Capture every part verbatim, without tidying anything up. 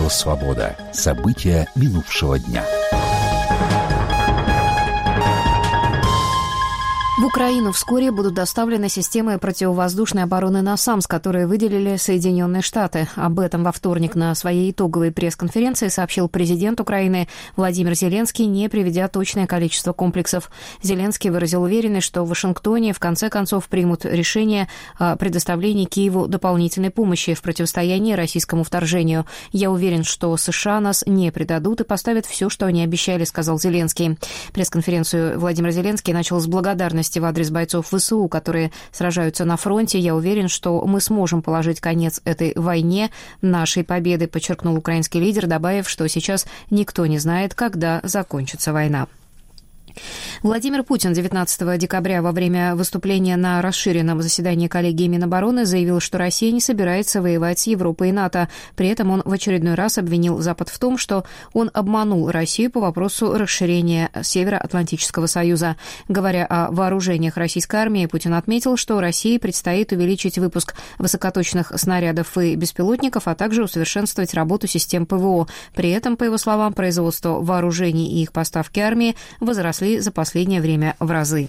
Радио «Свобода». События минувшего дня. В Украину вскоре будут доставлены системы противовоздушной обороны «Насамс», которые выделили Соединенные Штаты. Об этом во вторник на своей итоговой пресс-конференции сообщил президент Украины Владимир Зеленский, не приведя точное количество комплексов. Зеленский выразил уверенность, что в Вашингтоне в конце концов примут решение о предоставлении Киеву дополнительной помощи в противостоянии российскому вторжению. «Я уверен, что США нас не предадут и поставят все, что они обещали», — сказал Зеленский. Пресс-конференцию Владимир Зеленский начал с благодарности в адрес бойцов ВСУ, которые сражаются на фронте. «Я уверен, что мы сможем положить конец этой войне нашей победы», подчеркнул украинский лидер, добавив, что сейчас никто не знает, когда закончится война. Владимир Путин девятнадцатого декабря во время выступления на расширенном заседании коллегии Минобороны заявил, что Россия не собирается воевать с Европой и НАТО. При этом он в очередной раз обвинил Запад в том, что он обманул Россию по вопросу расширения Североатлантического союза. Говоря о вооружениях российской армии, Путин отметил, что России предстоит увеличить выпуск высокоточных снарядов и беспилотников, а также усовершенствовать работу систем ПВО. При этом, по его словам, производство вооружений и их поставки армии возросли за последнее время в разы.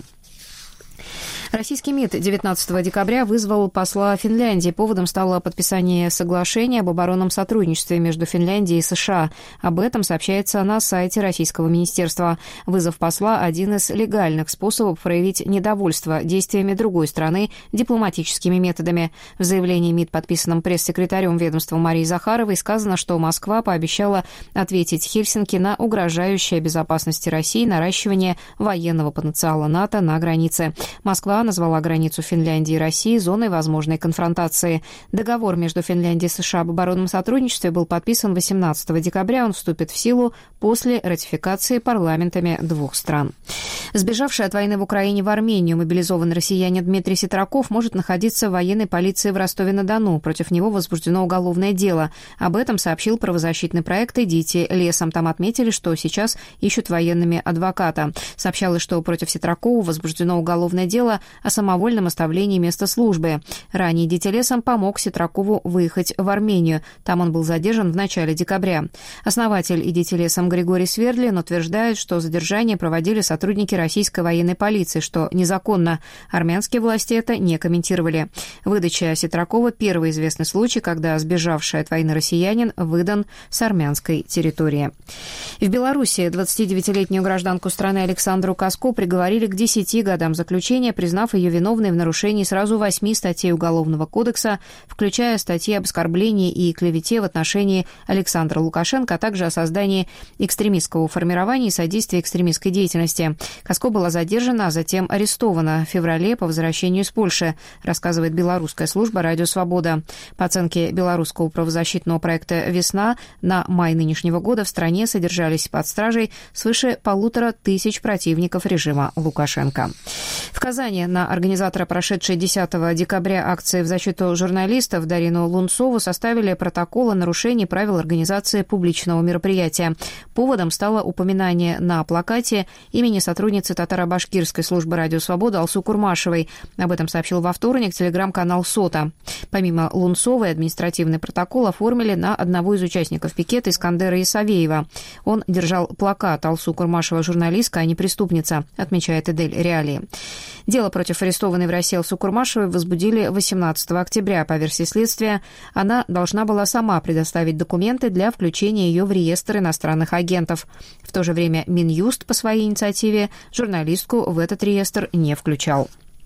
Российский МИД девятнадцатого декабря вызвал посла Финляндии. Поводом стало подписание соглашения об оборонном сотрудничестве между Финляндией и США. Об этом сообщается на сайте российского министерства. Вызов посла – один из легальных способов проявить недовольство действиями другой страны дипломатическими методами. В заявлении МИД, подписанном пресс-секретарем ведомства Марией Захаровой, сказано, что Москва пообещала ответить Хельсинки на угрожающее безопасности России наращивание военного потенциала НАТО на границе. Москва назвала границу Финляндии и России зоной возможной конфронтации. Договор между Финляндией и США об оборонном сотрудничестве был подписан восемнадцатого декабря. Он вступит в силу после ратификации парламентами двух стран. Сбежавший от войны в Украине в Армению мобилизованный россиянин Дмитрий Ситраков может находиться в военной полиции в Ростове-на-Дону. Против него возбуждено уголовное дело. Об этом сообщил правозащитный проект «Идите лесом». Там отметили, что сейчас ищут военными адвоката. Сообщалось, что против Ситракова возбуждено уголовное дело о самовольном оставлении места службы. Ранее «Идите лесом» помог Ситракову выехать в Армению. Там он был задержан в начале декабря. Основатель «Идите лесом» Григорий Свердлин утверждает, что задержание проводили сотрудники российской военной полиции, что незаконно. Армянские власти это не комментировали. Выдача Ситракова – первый известный случай, когда сбежавший от войны россиянин выдан с армянской территории. В Беларуси двадцатидевятилетнюю гражданку страны Александру Каско приговорили к десяти годам заключения, признав ее виновной в нарушении сразу восьми статей Уголовного кодекса, включая статьи об оскорблении и клевете в отношении Александра Лукашенко, а также о создании экстремистского формирования и содействии экстремистской деятельности. Каско была задержана, а затем арестована в феврале по возвращению из Польши, рассказывает белорусская служба «Радио Свобода». По оценке белорусского правозащитного проекта «Весна», на май нынешнего года в стране содержались под стражей свыше полутора тысяч противников режима Лукашенко. В Казани на организатора прошедшей десятого декабря акции в защиту журналистов Дарину Лунцову составили протокол о нарушении правил организации публичного мероприятия. Поводом стало упоминание на плакате имени сотрудницы татаро-башкирской службы «Радио Свобода» Алсу Курмашевой. Об этом сообщил во вторник телеграм-канал «Сота». Помимо Лунцовой, административный протокол оформили на одного из участников пикета Искандера Исавеева. Он держал плакат «Алсу Курмашева журналистка, а не преступница», отмечает Эдель Реалии. Дело против арестованной в России Алсу Курмашевой возбудили восемнадцатого октября. По версии следствия, она должна была сама предоставить документы для включения ее в реестр иностранных агентов. В то же время Минюст по своей инициативе журналистку в этот реестр не включал.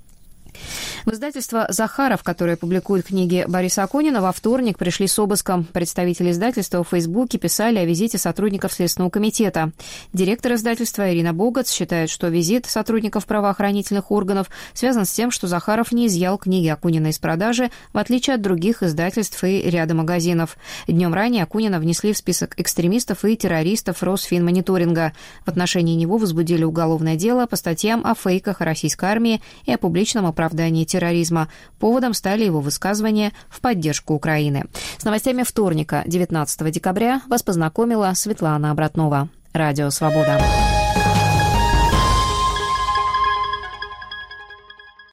В издательство «Захаров», которое публикует книги Бориса Акунина, во вторник пришли с обыском. Представители издательства в Фейсбуке писали о визите сотрудников Следственного комитета. Директор издательства Ирина Богац считает, что визит сотрудников правоохранительных органов связан с тем, что Захаров не изъял книги Акунина из продажи, в отличие от других издательств и ряда магазинов. Днем ранее Акунина внесли в список экстремистов и террористов Росфинмониторинга. В отношении него возбудили уголовное дело по статьям о фейках о российской армии и о публичном оправдании терроризма. Поводом стали его высказывания в поддержку Украины. С новостями вторника, девятнадцатого декабря, вас познакомила Светлана Обратнова. Радио «Свобода».